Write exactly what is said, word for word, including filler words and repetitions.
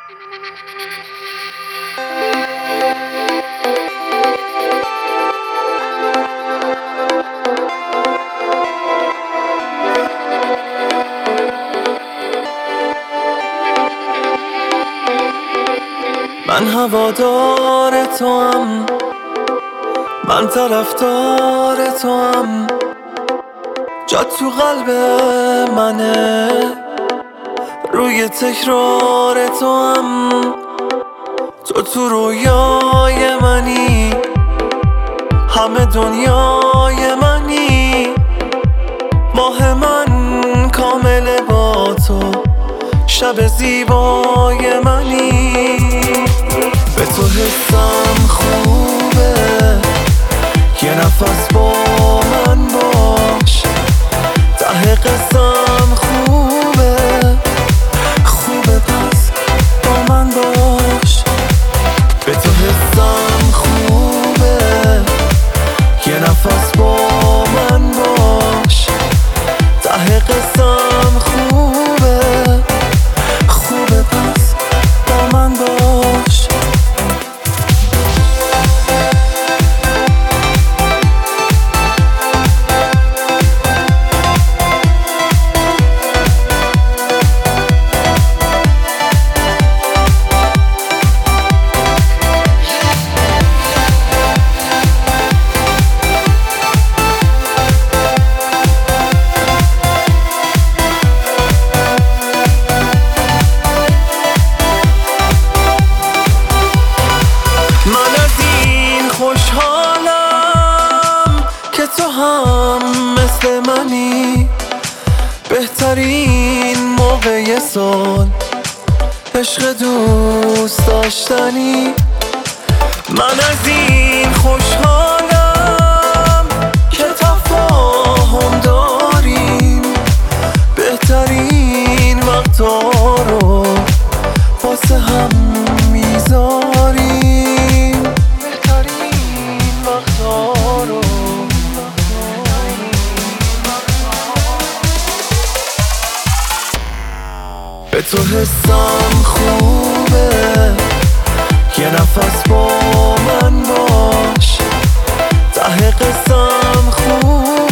من هوادار توام، من طرفدار توام، جات تو قلب منه، روی تکرار توام. تو تو رویای منی، همه دنیای منی، ماه من کامل با تو، شب زیبای منی. به تو حسم خوبه، یه نفس با من باش، ته قصم خوبه، خوبه پس با من باش. به تو حسم خوبه، یه نفس با من باش، ته قصم خوبه، خوبه پس با من باش. خوشحالم که تو هم مثل منی، بهترین موقع سال عشق دوست داشتنی. من از این خوشحالم که تفاهم داریم، بهترین وقتا رو واسه هم میذاریم. به تو حسم خوبه، یه نفس با من باش، ته قصم خوبه.